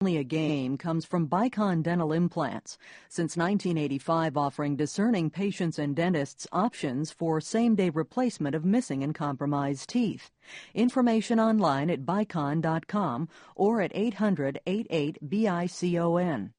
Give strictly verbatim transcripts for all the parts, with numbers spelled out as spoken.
A Game comes from Bicon Dental Implants. Since nineteen eighty-five, offering discerning patients and dentists options for same-day replacement of missing and compromised teeth. Information online at bicon dot com or at eight hundred, eighty-eight, B I C O N.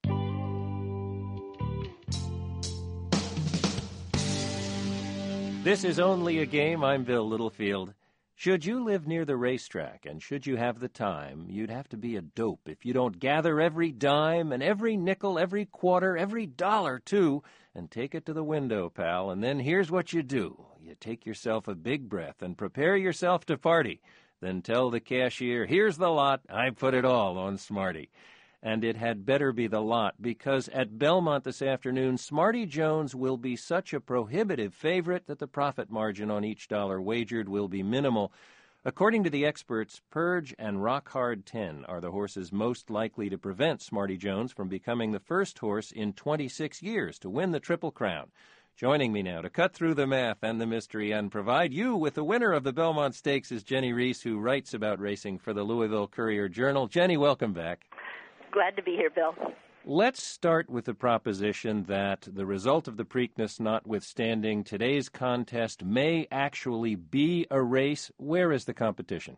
This is Only a Game. I'm Bill Littlefield. Should you live near the racetrack, and should you have the time, you'd have to be a dope if you don't gather every dime and every nickel, every quarter, every dollar, too, and take it to the window, pal. And then here's what you do. You take yourself a big breath and prepare yourself to party. Then tell the cashier, here's the lot. I put it all on Smarty. And it had better be the lot, because at Belmont this afternoon, Smarty Jones will be such a prohibitive favorite that the profit margin on each dollar wagered will be minimal. According to the experts, Purge and Rock Hard ten are the horses most likely to prevent Smarty Jones from becoming the first horse in twenty-six years to win the Triple Crown. Joining me now to cut through the math and the mystery and provide you with the winner of the Belmont Stakes is Jenny Reese, who writes about racing for the Louisville Courier-Journal. Jenny, welcome back. Glad to be here, Bill. Let's start with the proposition that the result of the Preakness notwithstanding, today's contest may actually be a race. Where is the competition?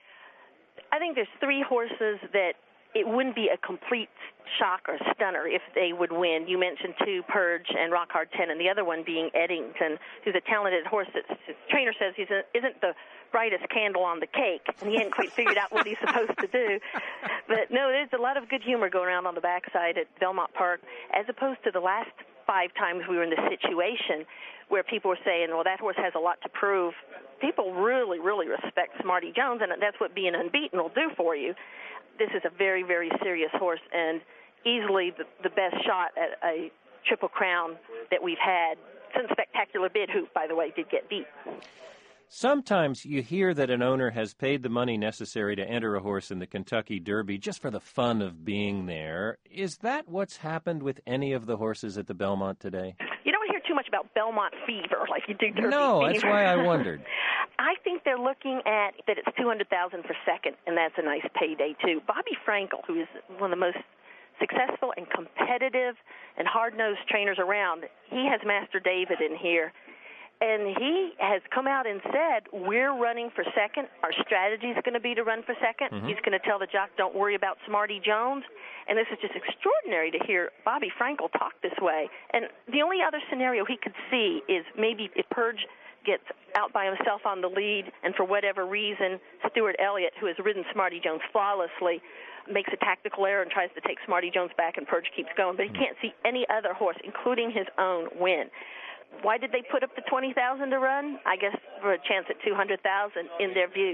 I think there's three horses that it wouldn't be a complete shock or stunner if they would win. You mentioned two, Purge and Rock Hard ten, and the other one being Eddington, who's a talented horse that his trainer says he isn't the brightest candle on the cake, and he hadn't quite figured out what he's supposed to do. But, no, there's a lot of good humor going around on the backside at Belmont Park, as opposed to the last five times we were in this situation where people were saying, well, that horse has a lot to prove. People really, really respect Smarty Jones, and that's what being unbeaten will do for you. This is a very, very serious horse, and easily the, the best shot at a Triple Crown that we've had since Spectacular Bid, who, by the way, did get beat. Sometimes you hear that an owner has paid the money necessary to enter a horse in the Kentucky Derby just for the fun of being there. Is that what's happened with any of the horses at the Belmont today? You don't hear too much about Belmont fever like you do Derby No, fever. That's why I wondered. I think they're looking at that it's two hundred thousand dollars per second, and that's a nice payday, too. Bobby Frankel, who is one of the most successful and competitive and hard-nosed trainers around, he has Master David in here. And he has come out and said, we're running for second. Our strategy is going to be to run for second. Mm-hmm. He's going to tell the jock, don't worry about Smarty Jones. And this is just extraordinary to hear Bobby Frankel talk this way. And the only other scenario he could see is maybe if Purge gets out by himself on the lead, and for whatever reason, Stuart Elliott, who has ridden Smarty Jones flawlessly, makes a tactical error and tries to take Smarty Jones back, and Purge keeps going. But he can't see any other horse, including his own, win. Why did they put up the twenty thousand dollars to run? I guess for a chance at two hundred thousand dollars in their view.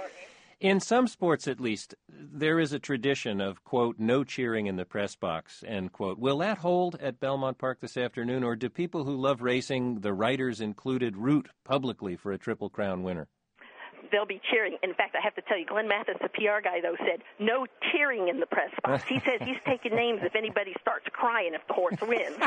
In some sports, at least, there is a tradition of, quote, no cheering in the press box, end quote. Will that hold at Belmont Park this afternoon, or do people who love racing, the writers included, root publicly for a Triple Crown winner? They'll be cheering. In fact, I have to tell you, Glenn Mathis, the P R guy, though, said no tearing in the press box. He says he's taking names if anybody starts crying if the horse wins.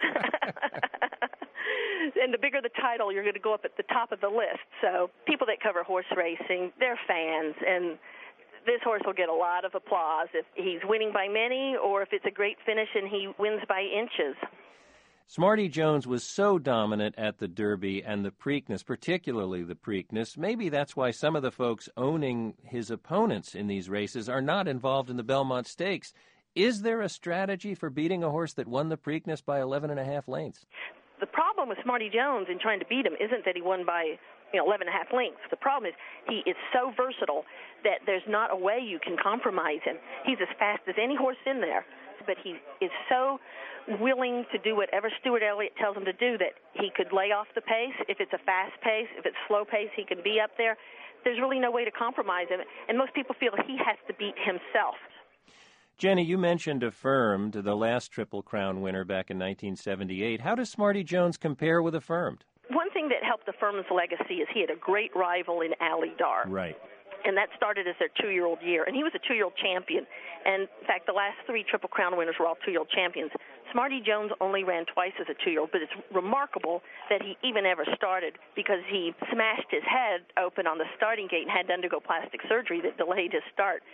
And the bigger the title, you're going to go up at the top of the list. So people that cover horse racing, they're fans, and this horse will get a lot of applause if he's winning by many or if it's a great finish and he wins by inches. Smarty Jones was so dominant at the Derby and the Preakness, particularly the Preakness. Maybe that's why some of the folks owning his opponents in these races are not involved in the Belmont Stakes. Is there a strategy for beating a horse that won the Preakness by eleven and a half lengths? The problem with Smarty Jones in trying to beat him isn't that he won by you know, eleven and a half lengths. The problem is he is so versatile that there's not a way you can compromise him. He's as fast as any horse in there, but he is so willing to do whatever Stuart Elliott tells him to do that he could lay off the pace. If it's a fast pace, if it's slow pace, he can be up there. There's really no way to compromise him, and most people feel he has to beat himself. Jenny, you mentioned Affirmed, the last Triple Crown winner back in nineteen seventy-eight. How does Smarty Jones compare with Affirmed? One thing that helped Affirmed's legacy is he had a great rival in Ali Dar. Right. And that started as their two-year-old year. And he was a two-year-old champion. And, in fact, the last three Triple Crown winners were all two-year-old champions. Smarty Jones only ran twice as a two-year-old, but it's remarkable that he even ever started because he smashed his head open on the starting gate and had to undergo plastic surgery that delayed his start.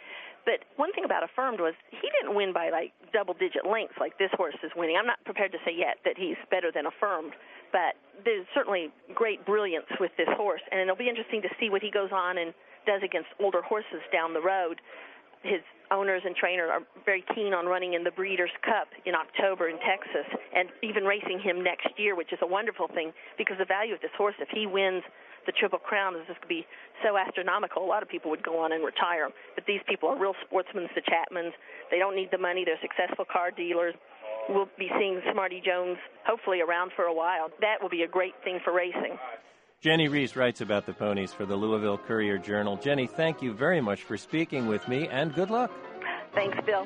But one thing about Affirmed was he didn't win by, like, double-digit lengths like this horse is winning. I'm not prepared to say yet that he's better than Affirmed, but there's certainly great brilliance with this horse, and it'll be interesting to see what he goes on and does against older horses down the road. His owners and trainer are very keen on running in the Breeders' Cup in October in Texas and even racing him next year, which is a wonderful thing because the value of this horse, if he wins the Triple Crown, is just going to be so astronomical. A lot of people would go on and retire him. But these people are real sportsmen, the Chapmans. They don't need the money. They're successful car dealers. We'll be seeing Smarty Jones hopefully around for a while. That will be a great thing for racing. Jenny Reese writes about the ponies for the Louisville Courier-Journal. Jenny, thank you very much for speaking with me, and good luck. Thanks, Bill.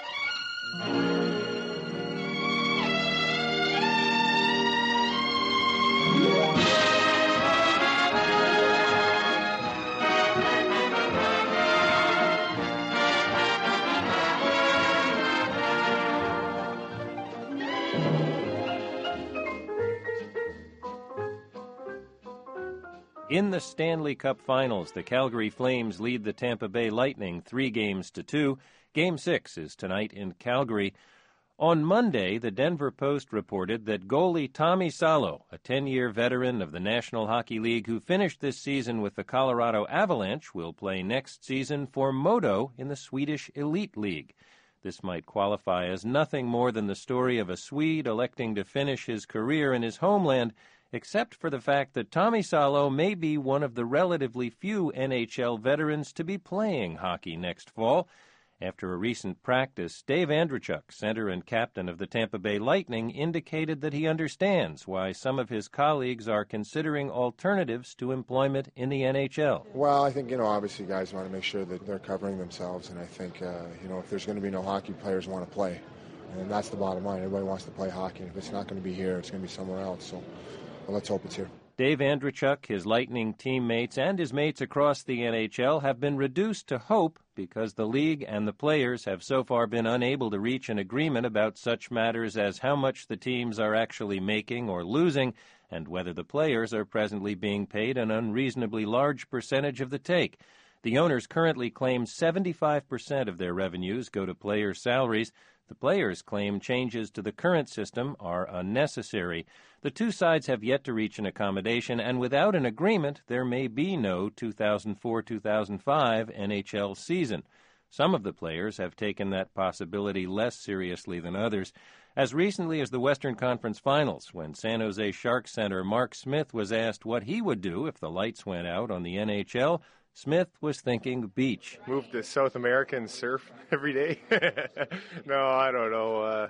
In the Stanley Cup Finals, the Calgary Flames lead the Tampa Bay Lightning three games to two. Game six is tonight in Calgary. On Monday, the Denver Post reported that goalie Tommy Salo, a ten-year veteran of the National Hockey League who finished this season with the Colorado Avalanche, will play next season for Modo in the Swedish Elite League. This might qualify as nothing more than the story of a Swede electing to finish his career in his homeland, except for the fact that Tommy Salo may be one of the relatively few N H L veterans to be playing hockey next fall. After a recent practice, Dave Andreychuk, center and captain of the Tampa Bay Lightning, indicated that he understands why some of his colleagues are considering alternatives to employment in the N H L. Well, I think, you know, obviously guys want to make sure that they're covering themselves, and I think, uh, you know, if there's going to be no hockey, players want to play. And that's the bottom line. Everybody wants to play hockey. If it's not going to be here, it's going to be somewhere else. So well, let's hope it's here. Dave Andreychuk, his Lightning teammates, and his mates across the N H L have been reduced to hope because the league and the players have so far been unable to reach an agreement about such matters as how much the teams are actually making or losing and whether the players are presently being paid an unreasonably large percentage of the take. The owners currently claim seventy-five percent of their revenues go to player salaries. The players claim changes to the current system are unnecessary. The two sides have yet to reach an accommodation, and without an agreement, there may be no two thousand four two thousand five N H L season. Some of the players have taken that possibility less seriously than others. As recently as the Western Conference Finals, when San Jose Sharks center Mark Smith was asked what he would do if the lights went out on the N H L, Smith was thinking beach. Move to South America and surf every day? No, I don't know. Uh,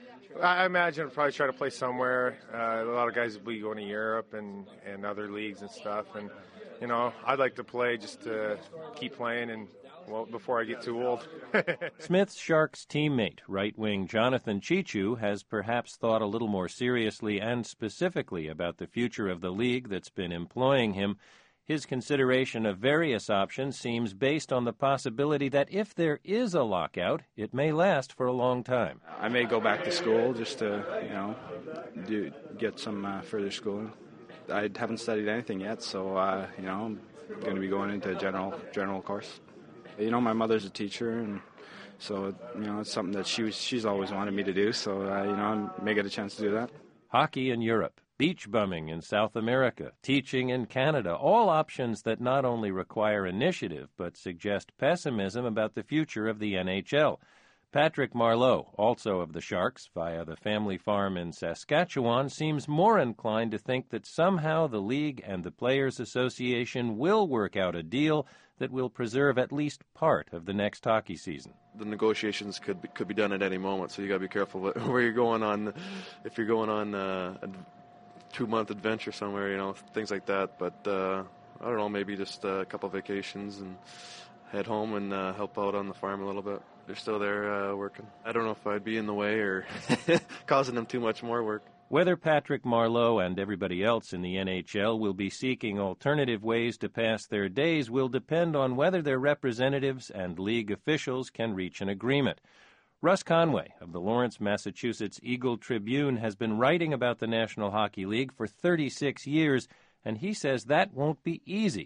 I imagine I'll probably try to play somewhere. Uh, a lot of guys will be going to Europe and, and other leagues and stuff. And, you know, I'd like to play just to keep playing and, well, before I get too old. Smith's Sharks teammate, right-wing Jonathan Chichu, has perhaps thought a little more seriously and specifically about the future of the league that's been employing him. His consideration of various options seems based on the possibility that if there is a lockout, it may last for a long time. I may go back to school just to, you know, do, get some uh, further schooling. I haven't studied anything yet, so, uh, you know, I'm going to be going into a general, general course. You know, my mother's a teacher, and so, you know, it's something that she was, she's always wanted me to do, so, uh, you know, I may get a chance to do that. Hockey in Europe, beach bumming in South America, teaching in Canada, all options that not only require initiative but suggest pessimism about the future of the N H L. Patrick Marleau, also of the Sharks, via the family farm in Saskatchewan, seems more inclined to think that somehow the league and the Players Association will work out a deal that will preserve at least part of the next hockey season. The negotiations could be, could be done at any moment, so you got to be careful where you're going on. If you're going on uh, a two-month adventure somewhere, you know, things like that. But uh, I don't know, maybe just a couple vacations and head home and uh, help out on the farm a little bit. They're still there uh, working. I don't know if I'd be in the way or causing them too much more work. Whether Patrick Marleau and everybody else in the N H L will be seeking alternative ways to pass their days will depend on whether their representatives and league officials can reach an agreement. Russ Conway of the Lawrence, Massachusetts Eagle Tribune has been writing about the National Hockey League for thirty-six years, and he says that won't be easy.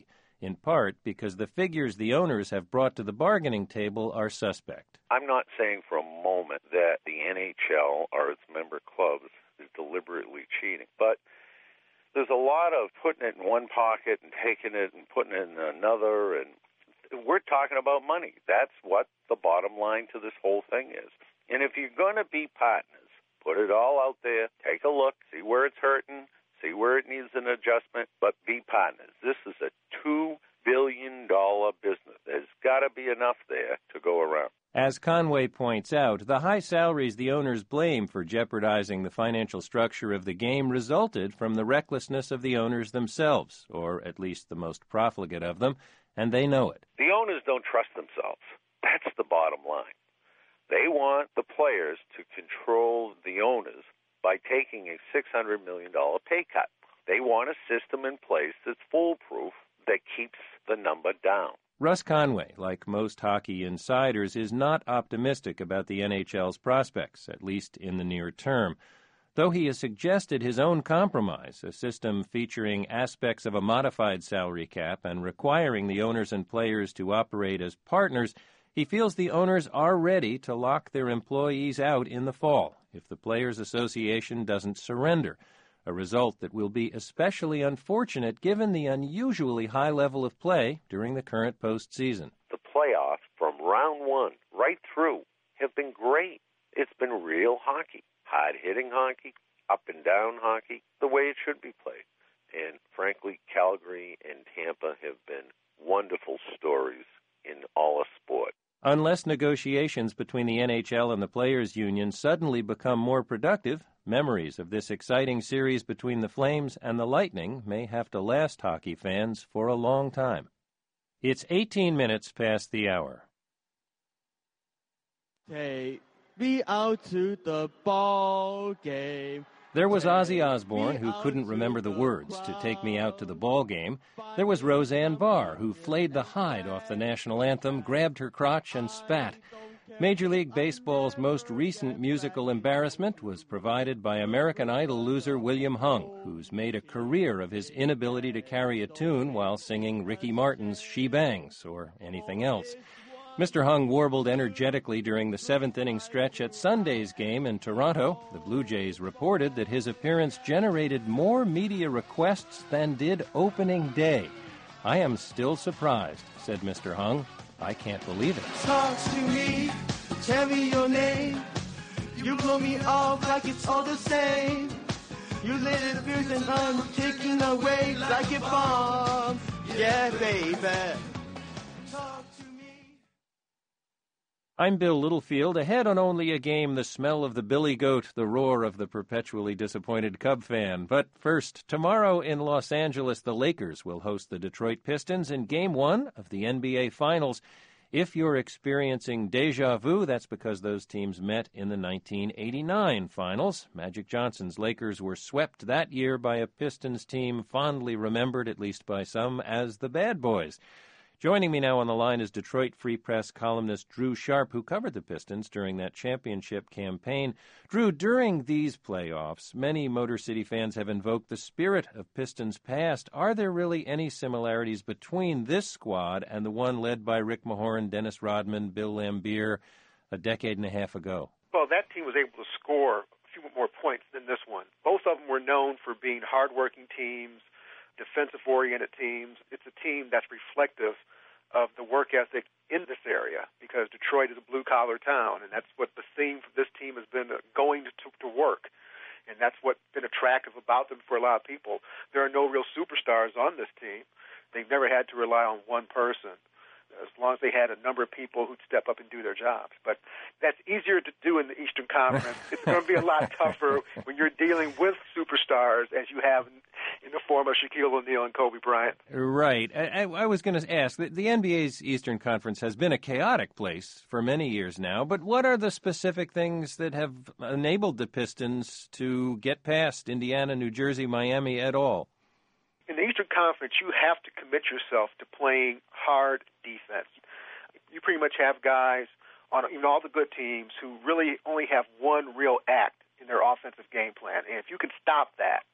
in part because the figures the owners have brought to the bargaining table are suspect. I'm not saying for a moment that the N H L or its member clubs is deliberately cheating, but there's a lot of putting it in one pocket and taking it and putting it in another, and we're talking about money. That's what the bottom line to this whole thing is. And if you're going to be partners, put it all out there, take a look, see where it's hurting, see where it needs an adjustment, but be partners. This is a two billion dollars business. There's got to be enough there to go around. As Conway points out, the high salaries the owners blame for jeopardizing the financial structure of the game resulted from the recklessness of the owners themselves, or at least the most profligate of them, and they know it. The owners don't trust themselves. That's the bottom line. They want the players to control the owners by taking a six hundred million dollars pay cut. They want a system in place that's foolproof, that keeps the number down. Russ Conway, like most hockey insiders, is not optimistic about the N H L's prospects, at least in the near term. Though he has suggested his own compromise, a system featuring aspects of a modified salary cap and requiring the owners and players to operate as partners, he feels the owners are ready to lock their employees out in the fall if the Players Association doesn't surrender, a result that will be especially unfortunate given the unusually high level of play during the current postseason. The playoffs from round one right through have been great. It's been real hockey, hard-hitting hockey, up and down hockey, the way it should be played. And frankly, Calgary and Tampa have been wonderful stories in all of sport. Unless negotiations between the N H L and the Players' Union suddenly become more productive, memories of this exciting series between the Flames and the Lightning may have to last hockey fans for a long time. It's eighteen minutes past the hour. Take me out to the ball game. There was Ozzy Osbourne, who couldn't remember the words to Take Me Out to the Ball Game. There was Roseanne Barr, who flayed the hide off the national anthem, grabbed her crotch, and spat. Major League Baseball's most recent musical embarrassment was provided by American Idol loser William Hung, who's made a career of his inability to carry a tune while singing Ricky Martin's She Bangs or anything else. Mister Hung warbled energetically during the seventh-inning stretch at Sunday's game in Toronto. The Blue Jays reported that his appearance generated more media requests than did opening day. I am still surprised, said Mister Hung. I can't believe it. Talk to me, tell me your name. You blow me off like it's all the same. You lit it fierce and I'm taking away like a bomb. Yeah, baby. I'm Bill Littlefield. Ahead on Only a Game, the smell of the billy goat, the roar of the perpetually disappointed Cub fan. But first, tomorrow in Los Angeles, the Lakers will host the Detroit Pistons in Game one of the N B A Finals. If you're experiencing déjà vu, that's because those teams met in the nineteen eighty-nine Finals. Magic Johnson's Lakers were swept that year by a Pistons team fondly remembered, at least by some, as the Bad Boys. Joining me now on the line is Detroit Free Press columnist Drew Sharp, who covered the Pistons during that championship campaign. Drew, during these playoffs, many Motor City fans have invoked the spirit of Pistons past. Are there really any similarities between this squad and the one led by Rick Mahorn, Dennis Rodman, Bill Laimbeer a decade and a half ago? Well, that team was able to score a few more points than this one. Both of them were known for being hardworking teams, defensive-oriented teams. It's a team that's reflective of the work ethic in this area because Detroit is a blue-collar town, and that's what the theme for this team has been, uh, going to, to work. And that's what's been attractive about them for a lot of people. There are no real superstars on this team. They've never had to rely on one person, as long as they had a number of people who'd step up and do their jobs. But that's easier to do in the Eastern Conference. It's going to be a lot tougher when you're dealing with superstars as you have in, in the form of Shaquille O'Neal and Kobe Bryant. Right. I, I was going to ask, the, the N B A's Eastern Conference has been a chaotic place for many years now, but what are the specific things that have enabled the Pistons to get past Indiana, New Jersey, Miami at all? In the Eastern Conference, you have to commit yourself to playing hard defense. You pretty much have guys on even all the good teams who really only have one real act in their offensive game plan. And if you can stop that,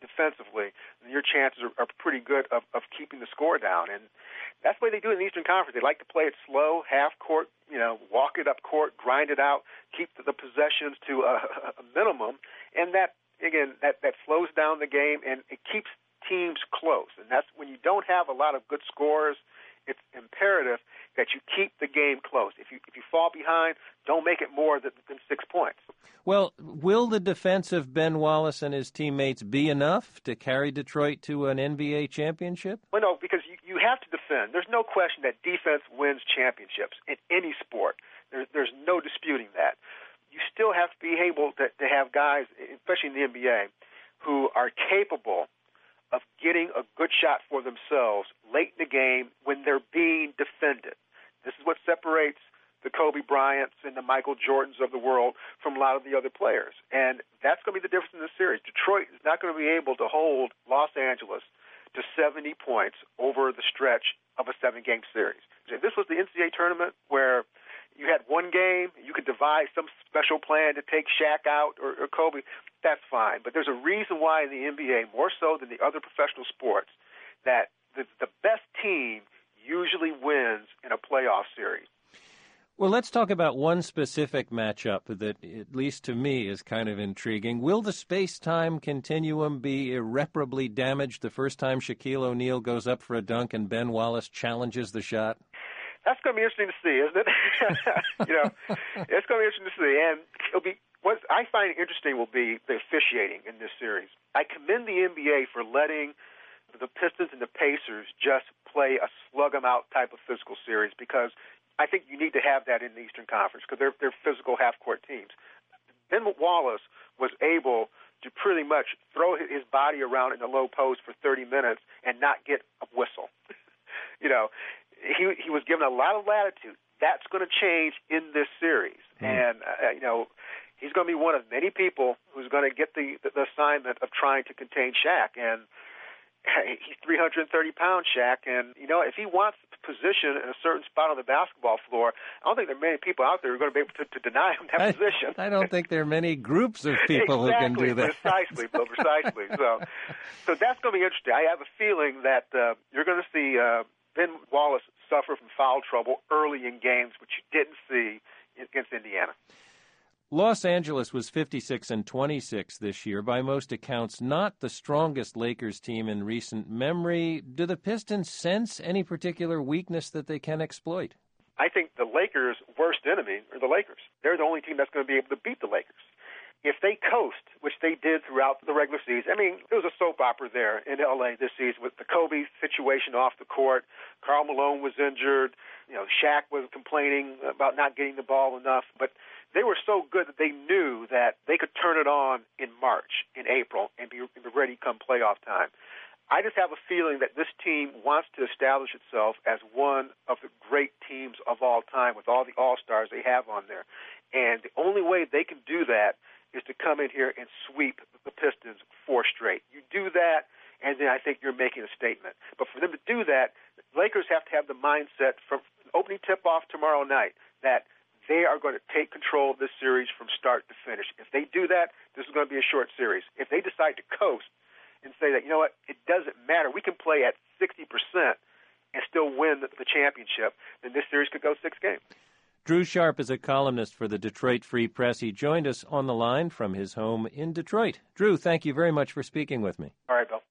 defensively, then your chances are, are pretty good of, of keeping the score down. And that's the way they do it in the Eastern Conference. They like to play it slow, half court, you know, walk it up court, grind it out, keep the, the possessions to a, a minimum, and that, again, that, that slows down the game and it keeps teams close. And that's when you don't have a lot of good scorers, it's imperative that you keep the game close. If you if you fall behind, don't make it more than, than six points. Well, will the defense of Ben Wallace and his teammates be enough to carry Detroit to an N B A championship? Well, no, because you, you have to defend. There's no question that defense wins championships in any sport. There's, there's no disputing that. You still have to be able to, to have guys, especially in the N B A, who are capable of getting a good shot for themselves late in the game when they're being defended. This is what separates the Kobe Bryants and the Michael Jordans of the world from a lot of the other players. And that's going to be the difference in this series. Detroit is not going to be able to hold Los Angeles to seventy points over the stretch of a seven-game series. If this was the N C double A tournament where you had one game, you could devise some special plan to take Shaq out or, or Kobe, that's fine. But there's a reason why in the N B A, more so than the other professional sports, that the, the best team usually wins in a playoff series. Well, let's talk about one specific matchup that, at least to me, is kind of intriguing. Will the space-time continuum be irreparably damaged the first time Shaquille O'Neal goes up for a dunk and Ben Wallace challenges the shot? That's going to be interesting to see, isn't it? you know, it's going to be interesting to see. And it'll be what I find interesting will be the officiating in this series. I commend the N B A for letting the Pistons and the Pacers just play a slug-em-out type of physical series, because I think you need to have that in the Eastern Conference because they're, they're physical half-court teams. Ben Wallace was able to pretty much throw his body around in the low post for thirty minutes and not get a whistle. you know, he he was given a lot of latitude. That's going to change in this series. Mm. And, uh, you know, he's going to be one of many people who's going to get the, the, the assignment of trying to contain Shaq. And he's three hundred thirty pounds, Shaq. And, you know, if he wants position in a certain spot on the basketball floor, I don't think there are many people out there who are going to be able to, to deny him that I, position. I don't think there are many groups of people exactly, who can do that. Precisely, Bill, precisely. So, so that's going to be interesting. I have a feeling that uh, you're going to see uh, Ben Wallace suffer from foul trouble early in games, which you didn't see against Indiana. Los Angeles was fifty-six and twenty-six this year, by most accounts not the strongest Lakers team in recent memory. Do the Pistons sense any particular weakness that they can exploit? I think the Lakers' worst enemy are the Lakers. They're the only team that's going to be able to beat the Lakers. If they coast, which they did throughout the regular season, I mean, there was a soap opera there in L A this season with the Kobe situation off the court. Karl Malone was injured. You know, Shaq was complaining about not getting the ball enough. But they were so good that they knew that they could turn it on in March, in April, and be ready come playoff time. I just have a feeling that this team wants to establish itself as one of the great teams of all time with all the all-stars they have on there. And the only way they can do that is to come in here and sweep the Pistons four straight. You do that, and then I think you're making a statement. But for them to do that, Lakers have to have the mindset from opening tip-off tomorrow night that they are going to take control of this series from start to finish. If they do that, this is going to be a short series. If they decide to coast and say that, you know what, it doesn't matter, we can play at sixty percent and still win the, the championship, then this series could go six games. Drew Sharp is a columnist for the Detroit Free Press. He joined us on the line from his home in Detroit. Drew, thank you very much for speaking with me. All right, Bill.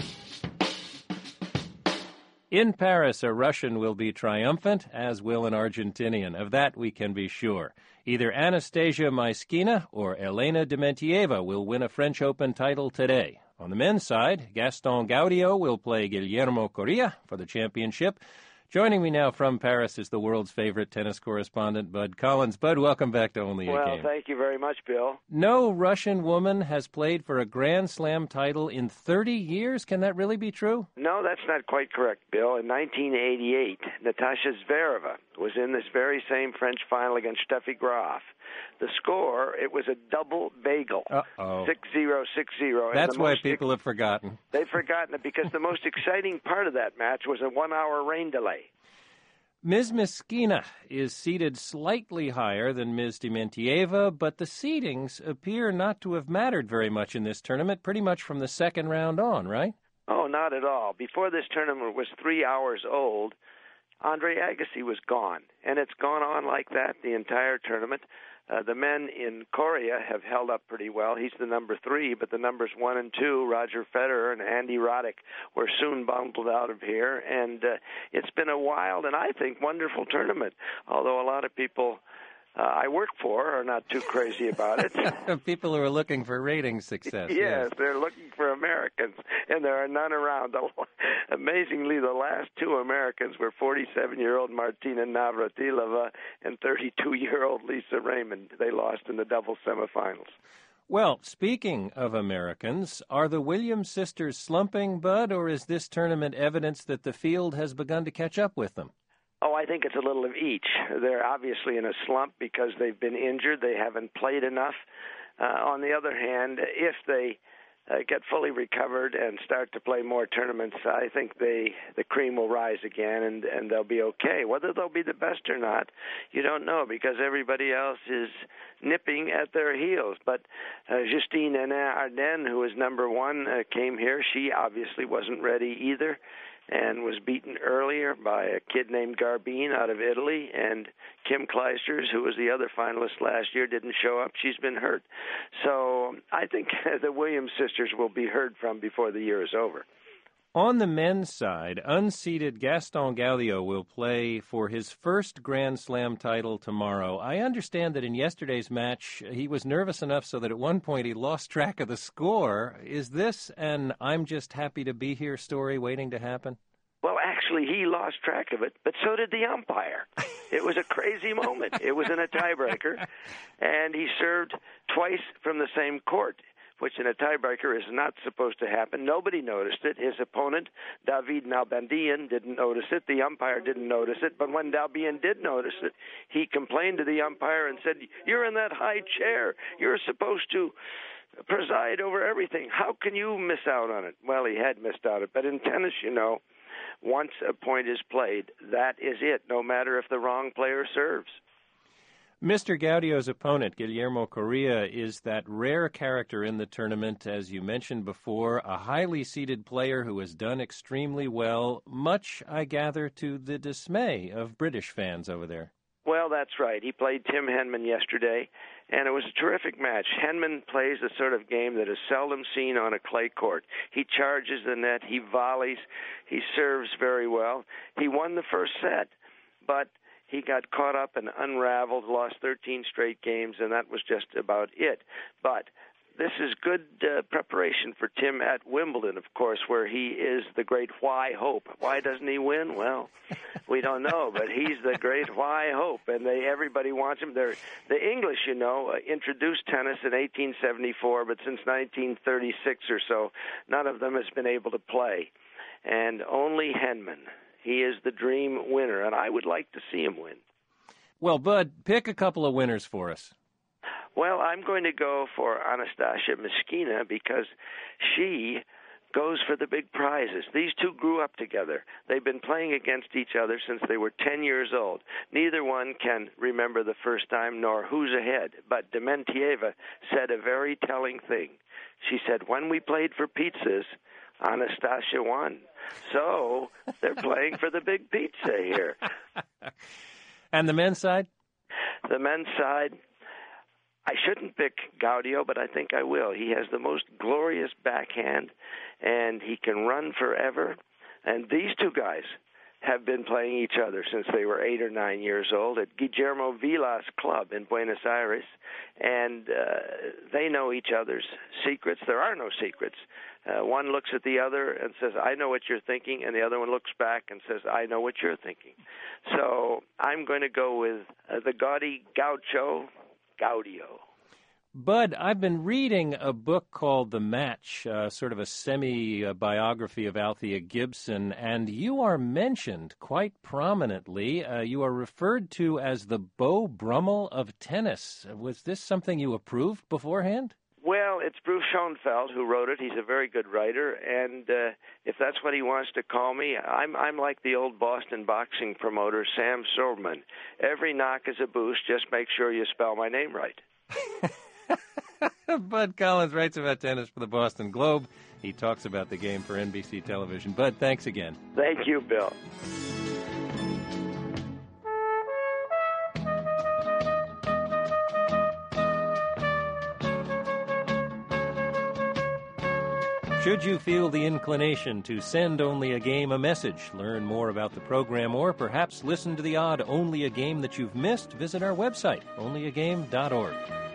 In Paris, a Russian will be triumphant, as will an Argentinian. Of that we can be sure. Either Anastasia Myskina or Elena Dementieva will win a French Open title today. On the men's side, Gaston Gaudio will play Guillermo Correa for the championship. Joining me now from Paris is the world's favorite tennis correspondent, Bud Collins. Bud, welcome back to Only well, a Game. Well, thank you very much, Bill. No Russian woman has played for a Grand Slam title in thirty years. Can that really be true? No, that's not quite correct, Bill. In nineteen eighty-eight, Natasha Zvereva was in this very same French final against Steffi Graf. The score, it was a double bagel. Uh-oh. six zero, six zero. That's why people have forgotten. They've forgotten it because the most exciting part of that match was a one-hour rain delay. Miz Meskina is seated slightly higher than Miz Dementieva, but the seedings appear not to have mattered very much in this tournament, pretty much from the second round on, right? Oh, not at all. Before this tournament was three hours old, Andre Agassi was gone, and it's gone on like that the entire tournament. Uh, the men in Korea have held up pretty well. He's the number three, but the numbers one and two, Roger Federer and Andy Roddick, were soon bundled out of here. And uh, it's been a wild and, I think, wonderful tournament, although a lot of people uh, I work for are not too crazy about it. People who are looking for rating success. yes, yes, they're looking for Americans, and there are none around. Amazingly, the last two Americans were forty-seven-year-old Martina Navratilova and thirty-two-year-old Lisa Raymond. They lost in the double semifinals. Well, speaking of Americans, are the Williams sisters slumping, Bud, or is this tournament evidence that the field has begun to catch up with them? Oh, I think it's a little of each. They're obviously in a slump because they've been injured. They haven't played enough. Uh, on the other hand, if they uh, get fully recovered and start to play more tournaments, I think they the cream will rise again and, and they'll be okay. Whether they'll be the best or not, you don't know because everybody else is nipping at their heels. But uh, Justine Henin-Ardenne, who is number one, uh, came here. She obviously wasn't ready either, and was beaten earlier by a kid named Garbine out of Italy, and Kim Clijsters, who was the other finalist last year, didn't show up. She's been hurt. So I think the Williams sisters will be heard from before the year is over. On the men's side, unseeded Gaston Gaudio will play for his first Grand Slam title tomorrow. I understand that in yesterday's match, he was nervous enough so that at one point he lost track of the score. Is this an I'm just happy to be here story waiting to happen? Well, actually, he lost track of it, but so did the umpire. It was a crazy moment. It was in a tiebreaker, and he served twice from the same court, which in a tiebreaker is not supposed to happen. Nobody noticed it. His opponent, David Nalbandian, didn't notice it. The umpire didn't notice it. But when Nalbandian did notice it, he complained to the umpire and said, "You're in that high chair. You're supposed to preside over everything. How can you miss out on it?" Well, he had missed out on it. But in tennis, you know, once a point is played, that is it, no matter if the wrong player serves. Mister Gaudio's opponent, Guillermo Correa, is that rare character in the tournament, as you mentioned before, a highly seeded player who has done extremely well, much, I gather, to the dismay of British fans over there. Well, that's right. He played Tim Henman yesterday, and it was a terrific match. Henman plays the sort of game that is seldom seen on a clay court. He charges the net, he volleys, he serves very well. He won the first set, but he got caught up and unraveled, lost thirteen straight games, and that was just about it. But this is good uh, preparation for Tim at Wimbledon, of course, where he is the great why hope. Why doesn't he win? Well, we don't know, but he's the great why hope, and they everybody wants him. They're, the English, you know, uh, introduced tennis in eighteen seventy-four, but since nineteen thirty-six or so, none of them has been able to play, and only Henman. He is the dream winner, and I would like to see him win. Well, Bud, pick a couple of winners for us. Well, I'm going to go for Anastasia Meskina because she goes for the big prizes. These two grew up together. They've been playing against each other since they were ten years old. Neither one can remember the first time nor who's ahead, but Dementieva said a very telling thing. She said, "When we played for pizzas, Anastasia won." So they're playing for the big pizza here. And the men's side? The men's side, I shouldn't pick Gaudio, but I think I will. He has the most glorious backhand, and he can run forever. And these two guys have been playing each other since they were eight or nine years old at Guillermo Vilas Club in Buenos Aires, and uh, they know each other's secrets. There are no secrets. Uh, one looks at the other and says, "I know what you're thinking," and the other one looks back and says, "I know what you're thinking." So I'm going to go with uh, the gaudy gaucho, Gaudio. Bud, I've been reading a book called The Match, uh, sort of a semi-biography of Althea Gibson, and you are mentioned quite prominently. Uh, you are referred to as the Beau Brummel of tennis. Was this something you approved beforehand? Well, it's Bruce Schoenfeld who wrote it. He's a very good writer, and uh, if that's what he wants to call me, I'm I'm like the old Boston boxing promoter, Sam Silverman. Every knock is a boost. Just make sure you spell my name right. Bud Collins writes about tennis for the Boston Globe. He talks about the game for N B C television. Bud, thanks again. Thank you, Bill. Should you feel the inclination to send Only a Game a message, learn more about the program, or perhaps listen to the odd Only a Game that you've missed, visit our website, only a game dot org.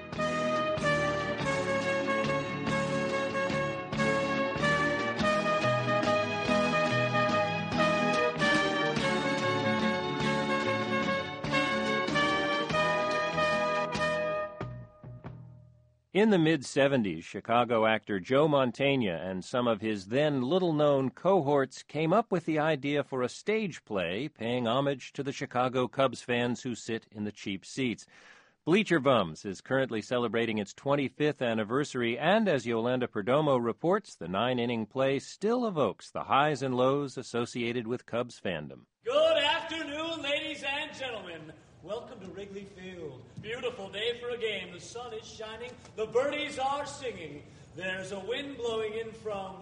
In the mid-seventies, Chicago actor Joe Mantegna and some of his then little-known cohorts came up with the idea for a stage play paying homage to the Chicago Cubs fans who sit in the cheap seats. Bleacher Bums is currently celebrating its twenty-fifth anniversary, and as Yolanda Perdomo reports, the nine-inning play still evokes the highs and lows associated with Cubs fandom. Good afternoon, ladies and gentlemen. Welcome to Wrigley Field. Beautiful day for a game. The sun is shining. The birdies are singing. There's a wind blowing in from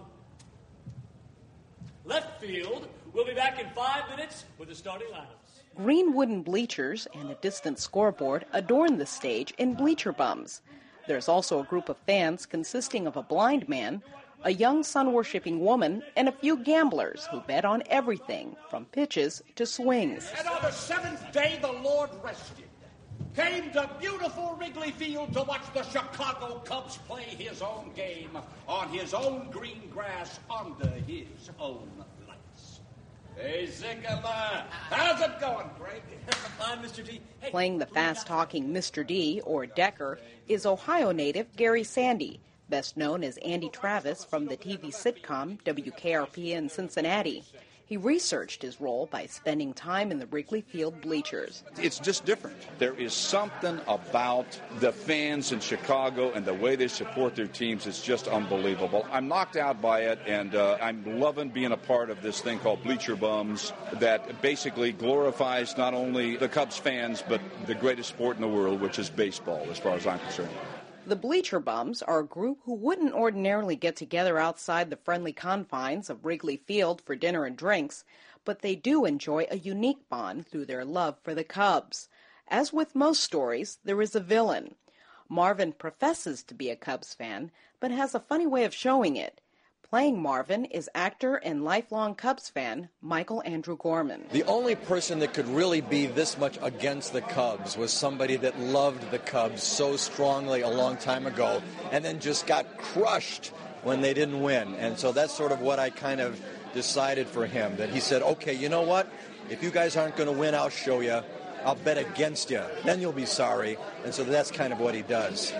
left field. We'll be back in five minutes with the starting lineups. Green wooden bleachers and a distant scoreboard adorn the stage in Bleacher Bums. There's also a group of fans consisting of a blind man, a young sun-worshipping woman, and a few gamblers who bet on everything from pitches to swings. And on the seventh day, the Lord rested. Came to beautiful Wrigley Field to watch the Chicago Cubs play his own game on his own green grass under his own lights. Hey, Ziegler, how's it going, Greg? Fine, Mister D. Hey, Playing the fast-talking Mister D, or Decker, is Ohio native Gary Sandy, best known as Andy Travis from the T V sitcom W K R P in Cincinnati. He researched his role by spending time in the Wrigley Field bleachers. It's just different. There is something about the fans in Chicago and the way they support their teams. It's just unbelievable. I'm knocked out by it, and uh, I'm loving being a part of this thing called Bleacher Bums that basically glorifies not only the Cubs fans, but the greatest sport in the world, which is baseball, as far as I'm concerned. The Bleacher Bums are a group who wouldn't ordinarily get together outside the friendly confines of Wrigley Field for dinner and drinks, but they do enjoy a unique bond through their love for the Cubs. As with most stories, there is a villain. Marvin professes to be a Cubs fan, but has a funny way of showing it. Playing Marvin is actor and lifelong Cubs fan Michael Andrew Gorman. The only person that could really be this much against the Cubs was somebody that loved the Cubs so strongly a long time ago and then just got crushed when they didn't win. And so that's sort of what I kind of decided for him, that he said, okay, you know what? If you guys aren't going to win, I'll show you. I'll bet against you. Then you'll be sorry. And so that's kind of what he does.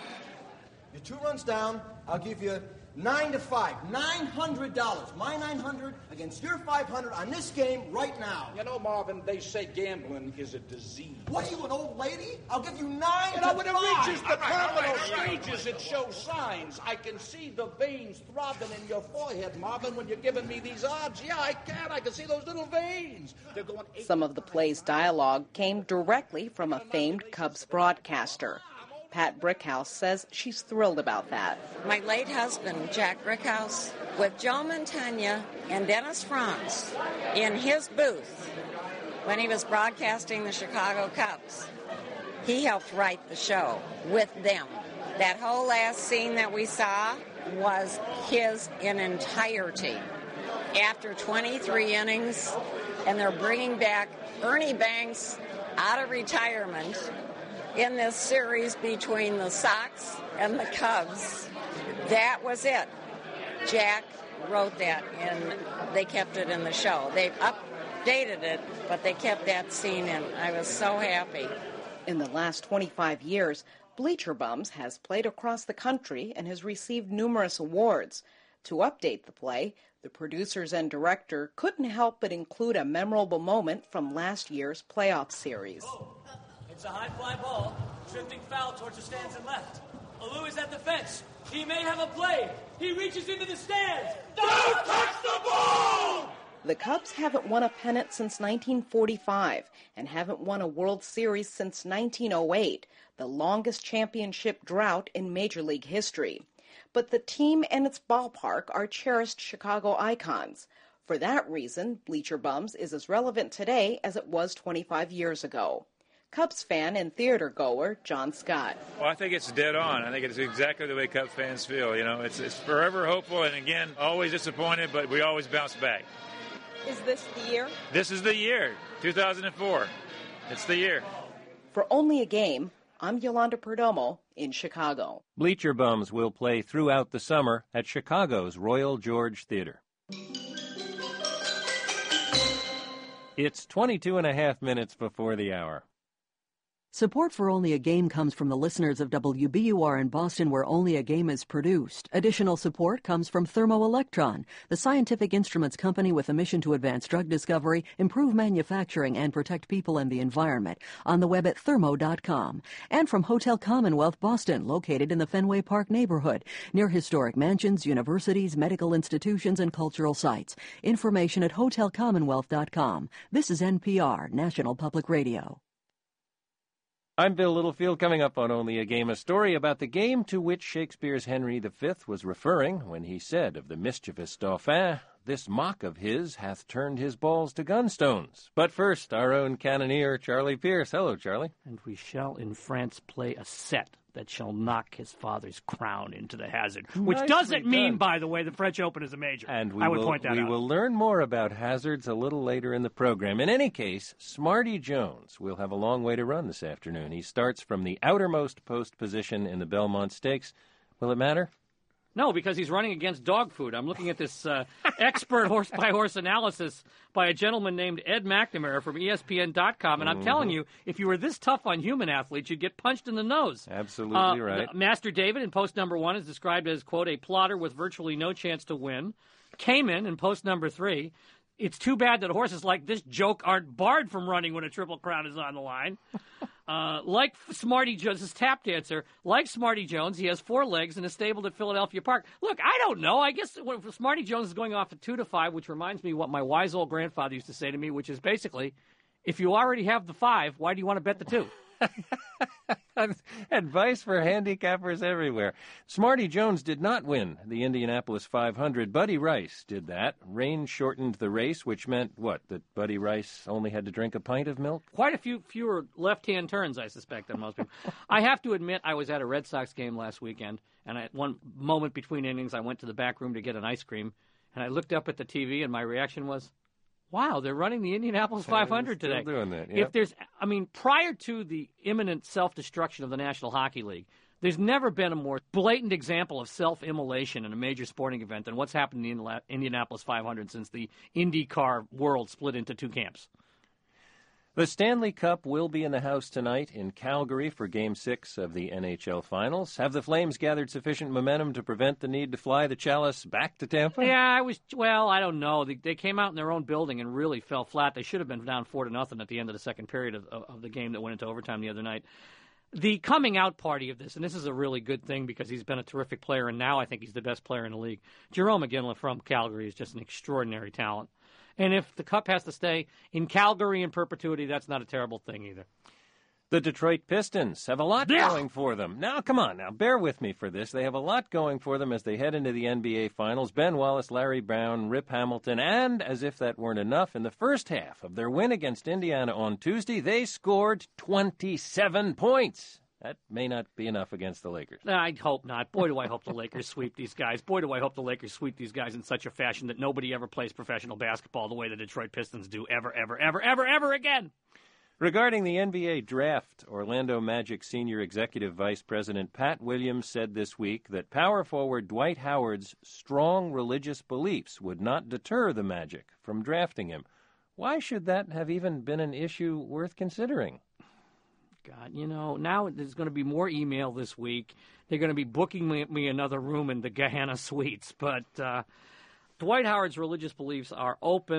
You're two runs down. I'll give you Nine to five, nine hundred dollars. My nine hundred against your five hundred on this game right now. You know, Marvin, they say gambling is a disease. What are you, an old lady? I'll give you nine You to know, when it five. reaches the terminal stages, it shows signs. I can see the veins throbbing in your forehead, Marvin, when you're giving me these odds. Yeah, I can. I can see those little veins. They're going. Some of the play's dialogue came directly from a famed Cubs broadcaster. Pat Brickhouse says she's thrilled about that. My late husband, Jack Brickhouse, with Joe Mantegna and Dennis Franz in his booth when he was broadcasting the Chicago Cubs. He helped write the show with them. That whole last scene that we saw was his in entirety. After twenty-three innings, and they're bringing back Ernie Banks out of retirement in this series between the Sox and the Cubs. That was it. Jack wrote that, and they kept it in the show. They've updated it, but they kept that scene in. I was so happy. In the last twenty-five years, Bleacher Bums has played across the country and has received numerous awards. To update the play, the producers and director couldn't help but include a memorable moment from last year's playoff series. Oh. It's a high fly ball, drifting foul towards the stands and left. Alou is at the fence. He may have a play. He reaches into the stands. Don't touch the ball! The Cubs haven't won a pennant since nineteen forty-five and haven't won a World Series since nineteen oh eight, the longest championship drought in Major League history. But the team and its ballpark are cherished Chicago icons. For that reason, Bleacher Bums is as relevant today as it was twenty-five years ago. Cubs fan and theater goer John Scott. Well, I think it's dead on. I think it's exactly the way Cubs fans feel. You know, it's, it's forever hopeful, and again, always disappointed, but we always bounce back. Is this the year? This is the year, two thousand four. It's the year. For Only a Game, I'm Yolanda Perdomo in Chicago. Bleacher Bums will play throughout the summer at Chicago's Royal George Theater. It's twenty-two and a half minutes before the hour. Support for Only a Game comes from the listeners of W B U R in Boston, where Only a Game is produced. Additional support comes from Thermoelectron, the scientific instruments company with a mission to advance drug discovery, improve manufacturing, and protect people and the environment. On the web at thermo dot com. And from Hotel Commonwealth Boston, located in the Fenway Park neighborhood, near historic mansions, universities, medical institutions, and cultural sites. Information at hotel commonwealth dot com. This is N P R, National Public Radio. I'm Bill Littlefield. Coming up on Only a Game, a story about the game to which Shakespeare's Henry the Fifth was referring when he said of the mischievous Dauphin, "This mock of his hath turned his balls to gunstones." But first, our own cannoneer, Charlie Pierce. Hello, Charlie. And we shall in France play a set that shall knock his father's crown into the hazard, which Nicely doesn't mean, done. by the way, the French Open is a major. And we I would will, point that we out. will learn more about hazards a little later in the program. In any case, Smarty Jones will have a long way to run this afternoon. He starts from the outermost post position in the Belmont Stakes. Will it matter? No, because he's running against dog food. I'm looking at this uh, expert horse-by-horse analysis by a gentleman named Ed McNamara from E S P N dot com, and I'm Mhm. telling you, if you were this tough on human athletes, you'd get punched in the nose. Absolutely Uh, right. Master David in post number one is described as, quote, a plotter with virtually no chance to win. Cayman in post number three. It's too bad that horses like this joke aren't barred from running when a Triple Crown is on the line. Uh, like Smarty Jones, this tap dancer, like Smarty Jones, he has four legs and is stabled at Philadelphia Park. Look, I don't know. I guess when Smarty Jones is going off at two to five, which reminds me what my wise old grandfather used to say to me, which is basically, if you already have the five, why do you want to bet the two? Advice for handicappers everywhere. Smarty Jones did not win the Indianapolis five hundred. Buddy Rice did that. Rain shortened the race, which meant, what, that Buddy Rice only had to drink a pint of milk? Quite a few fewer left-hand turns, I suspect, than most people. I have to admit, I was at a Red Sox game last weekend, and at one moment between innings, I went to the back room to get an ice cream, and I looked up at the T V, and my reaction was, wow, they're running the Indianapolis five hundred Still today. doing that, If yep. there's, I mean, prior to the imminent self-destruction of the National Hockey League, there's never been a more blatant example of self-immolation in a major sporting event than what's happened in the Indianapolis five hundred since the IndyCar world split into two camps. The Stanley Cup will be in the house tonight in Calgary for Game six of the N H L Finals. Have the Flames gathered sufficient momentum to prevent the need to fly the Chalice back to Tampa? Yeah, I was, well, I don't know. They, they came out in their own building and really fell flat. They should have been down four to nothing at the end of the second period of, of, of the game that went into overtime the other night. The coming out party of this, and this is a really good thing because he's been a terrific player, and now I think he's the best player in the league. Jarome Iginla from Calgary is just an extraordinary talent. And if the Cup has to stay in Calgary in perpetuity, that's not a terrible thing either. The Detroit Pistons have a lot Yeah. going for them. Now, come on, now, bear with me for this. They have a lot going for them as they head into the N B A Finals. Ben Wallace, Larry Brown, Rip Hamilton, and, as if that weren't enough, in the first half of their win against Indiana on Tuesday, they scored twenty-seven points. That may not be enough against the Lakers. I hope not. Boy, do I hope the Lakers sweep these guys. Boy, do I hope the Lakers sweep these guys in such a fashion that nobody ever plays professional basketball the way the Detroit Pistons do ever, ever, ever, ever, ever again. Regarding the N B A draft, Orlando Magic Senior Executive Vice President Pat Williams said this week that power forward Dwight Howard's strong religious beliefs would not deter the Magic from drafting him. Why should that have even been an issue worth considering? God, you know, now there's going to be more email this week. They're going to be booking me, me another room in the Gahanna Suites. But uh, Dwight Howard's religious beliefs are open,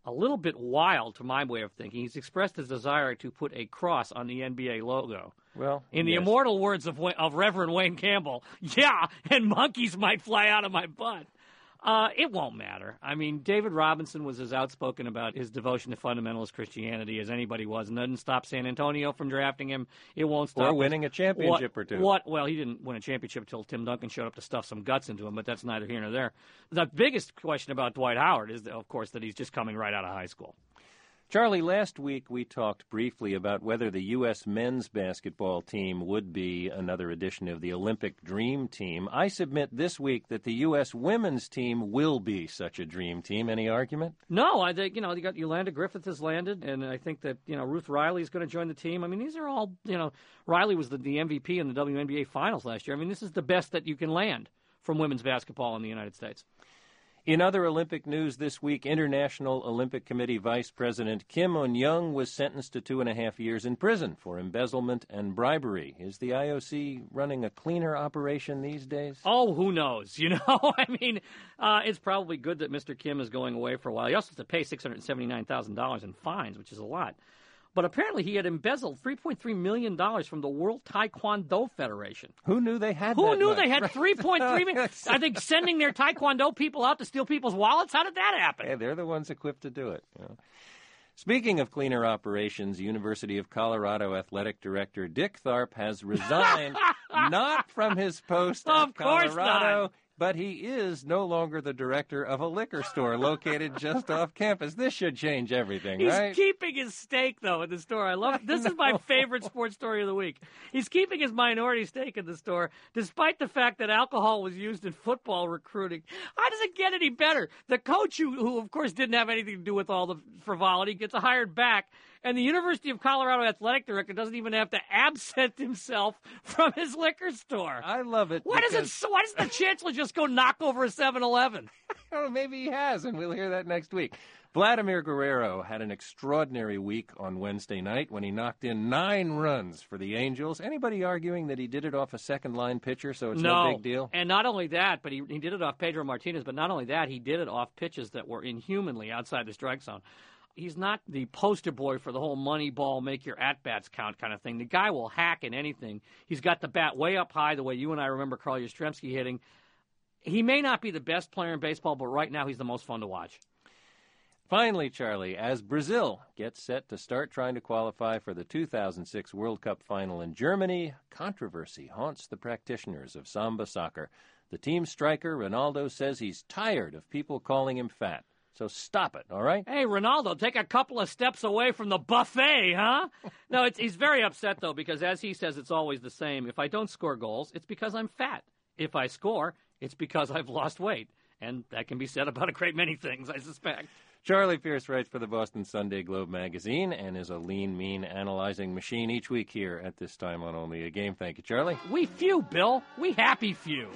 a little bit wild to my way of thinking. He's expressed his desire to put a cross on the N B A logo. Well, in the yes. immortal words of, of Reverend Wayne Campbell, yeah, and monkeys might fly out of my butt. Uh, it won't matter. I mean, David Robinson was as outspoken about his devotion to fundamentalist Christianity as anybody was, and doesn't stop San Antonio from drafting him. It won't stop. Or winning a championship what, or two. What? Well, he didn't win a championship until Tim Duncan showed up to stuff some guts into him, but that's neither here nor there. The biggest question about Dwight Howard is, of course, that he's just coming right out of high school. Charlie, last week we talked briefly about whether the U S men's basketball team would be another edition of the Olympic Dream Team. I submit this week that the U S women's team will be such a dream team. Any argument? No, I think, you know, you got Yolanda Griffith has landed, and I think that, you know, Ruth Riley is going to join the team. I mean, these are all, you know, Riley was the, the M V P in the W N B A Finals last year. I mean, this is the best that you can land from women's basketball in the United States. In other Olympic news this week, International Olympic Committee Vice President Kim Un-young was sentenced to two and a half years in prison for embezzlement and bribery. Is the I O C running a cleaner operation these days? Oh, who knows? You know, I mean, uh, it's probably good that Mister Kim is going away for a while. He also has to pay six hundred seventy-nine thousand dollars in fines, which is a lot. But apparently he had embezzled three point three million dollars from the World Taekwondo Federation. Who knew they had Who that knew much? they had three point three million dollars? I think sending their Taekwondo people out to steal people's wallets, how did that happen? Hey, they're the ones equipped to do it. You know. Speaking of cleaner operations, University of Colorado Athletic Director Dick Tharp has resigned, not from his post Of at course Colorado, not. but he is no longer the director of a liquor store located just off campus. This should change everything, He's right? keeping his stake, though, in the store. I love it. This is my favorite sports story of the week. He's keeping his minority stake in the store, despite the fact that alcohol was used in football recruiting. How does it get any better? The coach, who, who of course, didn't have anything to do with all the frivolity, gets hired back, and the University of Colorado athletic director doesn't even have to absent himself from his liquor store. I love it. Why does it? because- So, why doesn't the chancellor just go knock over a seven eleven? I don't know, maybe he has, and we'll hear that next week. Vladimir Guerrero had an extraordinary week on Wednesday night when he knocked in nine runs for the Angels. Anybody arguing that he did it off a second-line pitcher, so it's no, big deal? And not only that, but he, he did it off Pedro Martinez, but not only that, he did it off pitches that were inhumanly outside the strike zone. He's not the poster boy for the whole money ball, make your at-bats count kind of thing. The guy will hack in anything. He's got the bat way up high, the way you and I remember Carl Yastrzemski hitting. He may not be the best player in baseball, but right now he's the most fun to watch. Finally, Charlie, as Brazil gets set to start trying to qualify for the two thousand six World Cup final in Germany, controversy haunts the practitioners of Samba soccer. The team striker, Ronaldo, says he's tired of people calling him fat. So stop it, all right? Hey, Ronaldo, take a couple of steps away from the buffet, huh? No, it's, he's very upset, though, because as he says, it's always the same. If I don't score goals, it's because I'm fat. If I score, it's because I've lost weight. And that can be said about a great many things, I suspect. Charlie Pierce writes for the Boston Sunday Globe magazine and is a lean, mean analyzing machine each week here at this time on Only a Game. Thank you, Charlie. We few, Bill. We happy few.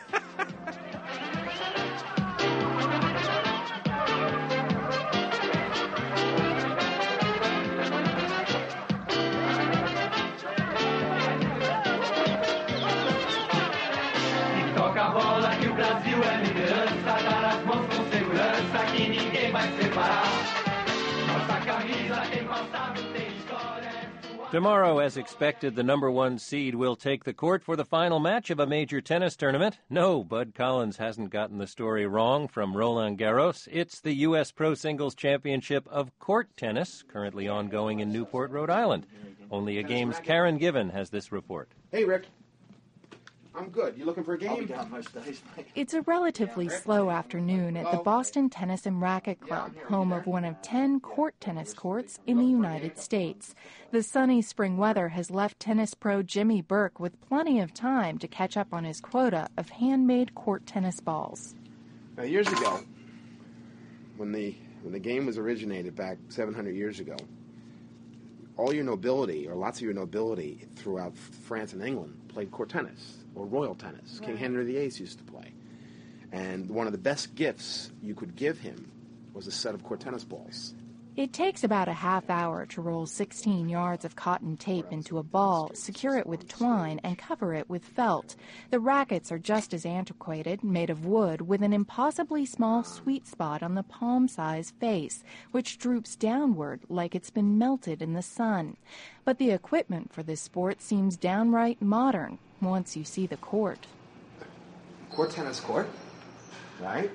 Toca a bola que o Brasil é liderança, dar as mãos com segurança que ninguém vai separar. Nossa camisa empalçada tem história. Tomorrow, as expected, the number one seed will take the court for the final match of a major tennis tournament. No, Bud Collins hasn't gotten the story wrong from Roland Garros. It's the U S Pro Singles Championship of Court Tennis, currently ongoing in Newport, Rhode Island. Only a Game's Karen Given has this report. Hey, Rick. I'm good. You looking for a game? It's a relatively slow afternoon at the Boston Tennis and Racket Club, home of one of ten court tennis courts in the United States. The sunny spring weather has left tennis pro Jimmy Burke with plenty of time to catch up on his quota of handmade court tennis balls. Now, years ago, when the when the game was originated back seven hundred years ago, all your nobility, or lots of your nobility throughout France and England, played court tennis, or royal tennis. King Henry the Eighth used to play. And one of the best gifts you could give him was a set of court tennis balls. It takes about a half hour to roll sixteen yards of cotton tape into a ball, secure it with twine, and cover it with felt. The rackets are just as antiquated, made of wood, with an impossibly small sweet spot on the palm-sized face, which droops downward like it's been melted in the sun. But the equipment for this sport seems downright modern once you see the court. Court tennis court, right?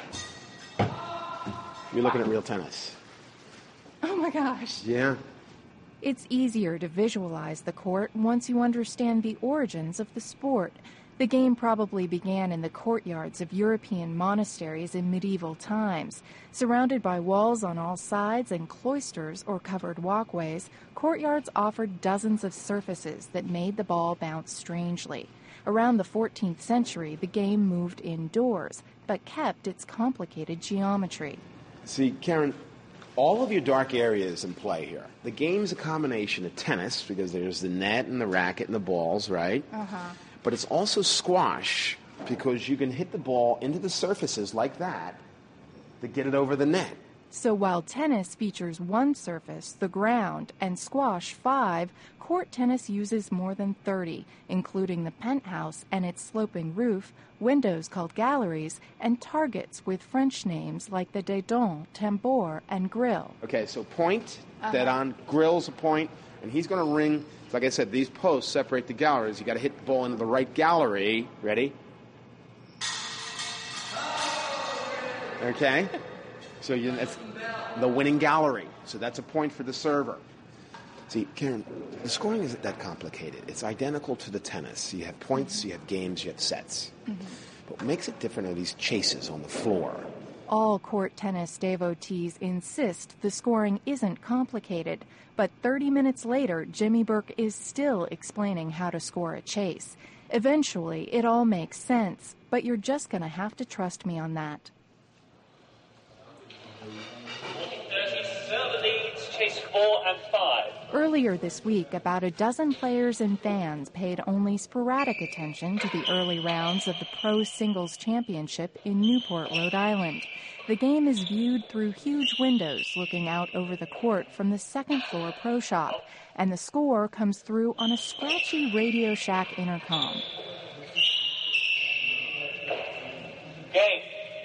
You're looking at real tennis. Oh my gosh. Yeah. It's easier to visualize the court once you understand the origins of the sport. The game probably began in the courtyards of European monasteries in medieval times. Surrounded by walls on all sides and cloisters or covered walkways, courtyards offered dozens of surfaces that made the ball bounce strangely. Around the fourteenth century, the game moved indoors, but kept its complicated geometry. See, Karen, all of your dark areas in play here. The game's a combination of tennis, because there's the net and the racket and the balls, right? Uh-huh. But it's also squash, because you can hit the ball into the surfaces like that to get it over the net. So while tennis features one surface, the ground, and squash five, court tennis uses more than thirty, including the penthouse and its sloping roof, windows called galleries, and targets with French names like the Dedon, Tambour, and Grill. Okay, so point, Uh-huh. dead on, Grill's a point, and he's going to ring, like I said, these posts separate the galleries. You got to hit the ball into the right gallery. Ready? Okay? So you, that's the winning gallery. So that's a point for the server. See, Karen, the scoring isn't that complicated. It's identical to the tennis. You have points, you have games, you have sets. Mm-hmm. But what makes it different are these chases on the floor. All court tennis devotees insist the scoring isn't complicated, but thirty minutes later, Jimmy Burke is still explaining how to score a chase. Eventually, it all makes sense, but you're just going to have to trust me on that. Server leads, chase four and five. Earlier this week, about a dozen players and fans paid only sporadic attention to the early rounds of the Pro Singles Championship in Newport, Rhode Island. The game is viewed through huge windows looking out over the court from the second floor pro shop, and the score comes through on a scratchy Radio Shack intercom. Game,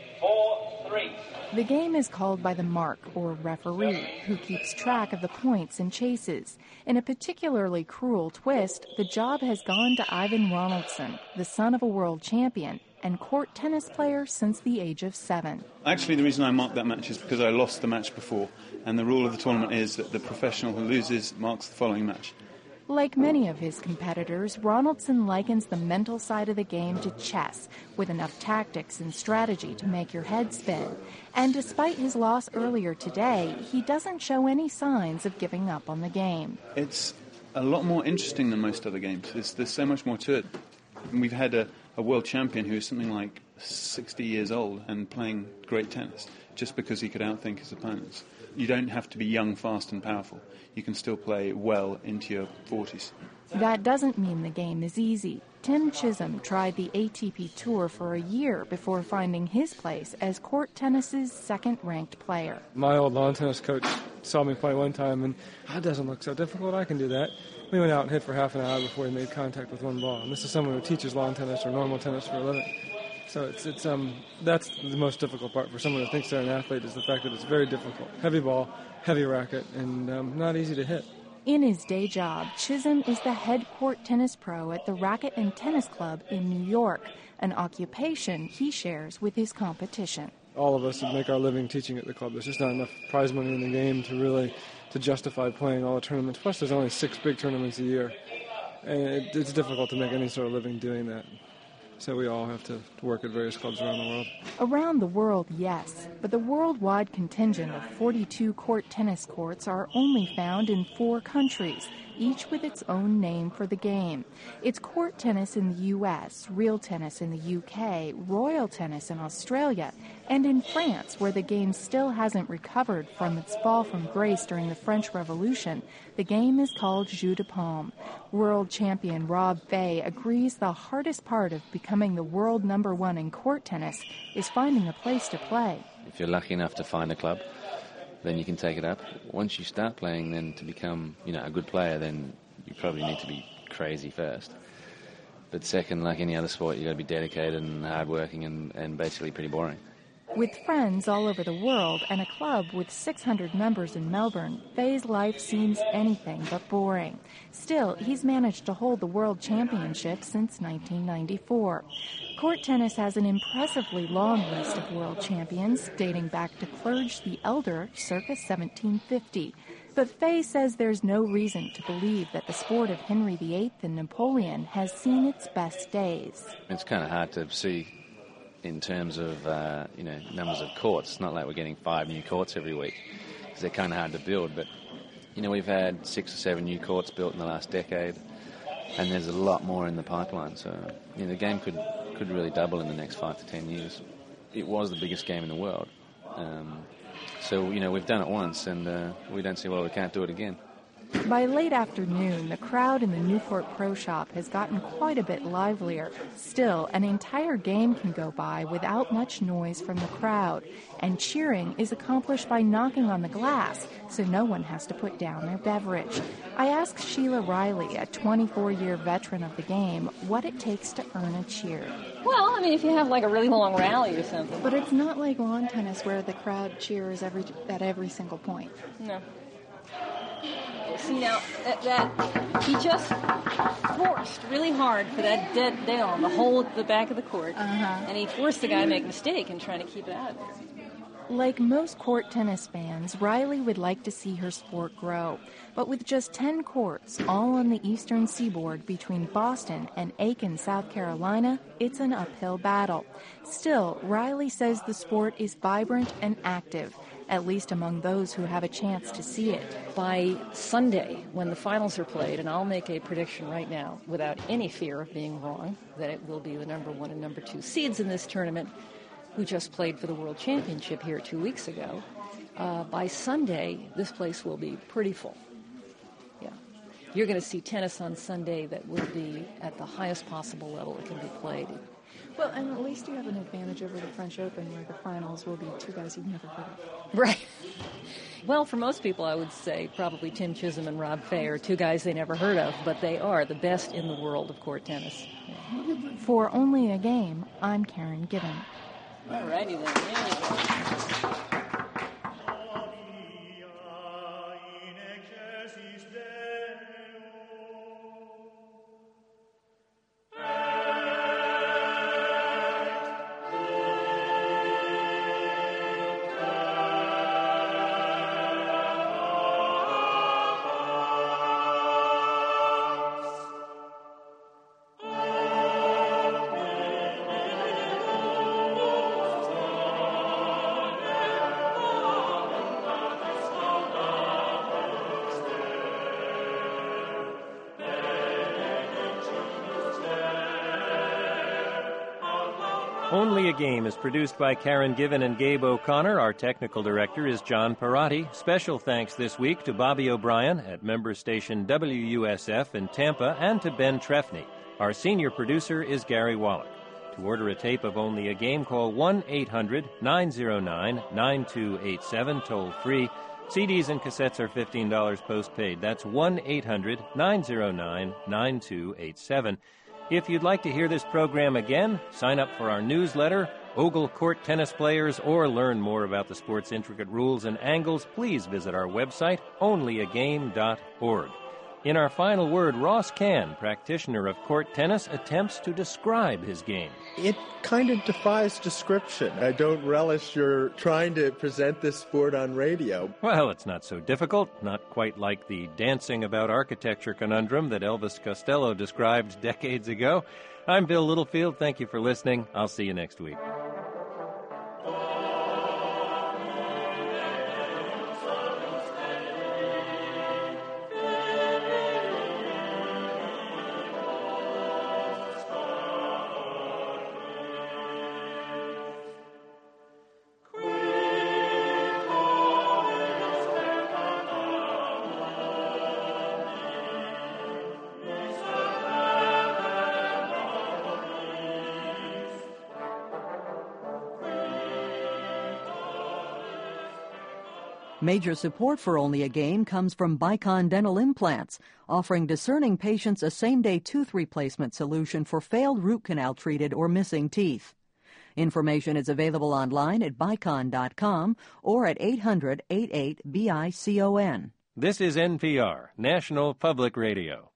four, three. The game is called by the mark, or referee, who keeps track of the points and chases. In a particularly cruel twist, the job has gone to Ivan Ronaldson, the son of a world champion and court tennis player since the age of seven. Actually, the reason I marked that match is because I lost the match before, and the rule of the tournament is that the professional who loses marks the following match. Like many of his competitors, Ronaldson likens the mental side of the game to chess, with enough tactics and strategy to make your head spin. And despite his loss earlier today, he doesn't show any signs of giving up on the game. It's a lot more interesting than most other games. There's, there's so much more to it. And we've had a, a world champion who is something like sixty years old and playing great tennis just because he could outthink his opponents. You don't have to be young, fast and powerful. You can still play well into your forties. That doesn't mean the game is easy. Tim Chisholm tried the A T P Tour for a year before finding his place as court tennis's second-ranked player. My old lawn tennis coach saw me play one time, and that doesn't look so difficult. I can do that. We went out and hit for half an hour before we made contact with one ball. And this is someone who teaches lawn tennis or normal tennis for a living. So it's it's um that's the most difficult part for someone who thinks they're an athlete, is the fact that it's very difficult. Heavy ball, heavy racket, and um, not easy to hit. In his day job, Chisholm is the head court tennis pro at the Racket and Tennis Club in New York, an occupation he shares with his competition. All of us would make our living teaching at the club. There's just not enough prize money in the game to really to justify playing all the tournaments. Plus, there's only six big tournaments a year, and it, it's difficult to make any sort of living doing that. So we all have to work at various clubs around the world. Around the world, yes, but the worldwide contingent of forty-two court tennis courts are only found in four countries, each with its own name for the game. It's court tennis in the U S, real tennis in the U K, royal tennis in Australia, and in France, where the game still hasn't recovered from its fall from grace during the French Revolution, the game is called Jeu de Paume. World champion Rob Fay agrees the hardest part of becoming the world number one in court tennis is finding a place to play. If you're lucky enough to find a club, then you can take it up. Once you start playing, then to become, you know, a good player, then you probably need to be crazy first. But second, like any other sport, you've got to be dedicated and hardworking and, and basically pretty boring. With friends all over the world and a club with six hundred members in Melbourne, Fei's life seems anything but boring. Still, he's managed to hold the World Championship since nineteen ninety-four. Court tennis has an impressively long list of world champions, dating back to Clerge the Elder circa seventeen fifty. But Fei says there's no reason to believe that the sport of Henry the Eighth and Napoleon has seen its best days. It's kind of hard to see in terms of, uh, you know, numbers of courts. It's not like we're getting five new courts every week, because they're kind of hard to build. But, you know, we've had six or seven new courts built in the last decade, and there's a lot more in the pipeline. So, you know, the game could, could really double in the next five to ten years. It was the biggest game in the world. Um, so, you know, we've done it once, and uh, we don't see why we can't do it again. By late afternoon, the crowd in the Newport Pro Shop has gotten quite a bit livelier. Still, an entire game can go by without much noise from the crowd, and cheering is accomplished by knocking on the glass, so no one has to put down their beverage. I asked Sheila Riley, a twenty-four-year veteran of the game, what it takes to earn a cheer. Well, I mean, if you have like a really long rally or something. But it's not like lawn tennis where the crowd cheers every at every single point. No. See now, that, that he just forced really hard for that dead down, the hole at the back of the court, uh-huh. and he forced the guy to make a mistake in trying to keep it out of there. Like most court tennis fans, Riley would like to see her sport grow. But with just ten courts, all on the eastern seaboard between Boston and Aiken, South Carolina, it's an uphill battle. Still, Riley says the sport is vibrant and active, at least among those who have a chance to see it. By Sunday, when the finals are played, and I'll make a prediction right now, without any fear of being wrong, that it will be the number one and number two seeds in this tournament, who just played for the World Championship here two weeks ago. Uh, by Sunday, this place will be pretty full. Yeah. You're going to see tennis on Sunday that will be at the highest possible level it can be played. Well, and at least you have an advantage over the French Open, where the finals will be two guys you've never heard of. Right. Well, for most people, I would say probably Tim Chisholm and Rob Fay are two guys they never heard of, but they are the best in the world of court tennis. Yeah. For Only a Game, I'm Karen Given. All righty then. There you go. Only a Game is produced by Karen Given and Gabe O'Connor. Our technical director is John Perotti. Special thanks this week to Bobby O'Brien at member station W U S F in Tampa and to Ben Trefny. Our senior producer is Gary Wallach. To order a tape of Only a Game, call one eight hundred nine oh nine nine two eight seven, toll free. C Ds and cassettes are fifteen dollars postpaid. That's one eight hundred nine oh nine nine two eight seven. If you'd like to hear this program again, sign up for our newsletter, Ogle Court Tennis Players, or learn more about the sport's intricate rules and angles, please visit our website, only a game dot org. In our final word, Ross Can, practitioner of court tennis, attempts to describe his game. It kind of defies description. I don't relish your trying to present this sport on radio. Well, it's not so difficult, not quite like the dancing about architecture conundrum that Elvis Costello described decades ago. I'm Bill Littlefield. Thank you for listening. I'll see you next week. Major support for Only a Game comes from Bicon Dental Implants, offering discerning patients a same-day tooth replacement solution for failed root canal treated or missing teeth. Information is available online at bicon dot com or at eight hundred, eighty-eight, B I C O N. This is N P R, National Public Radio.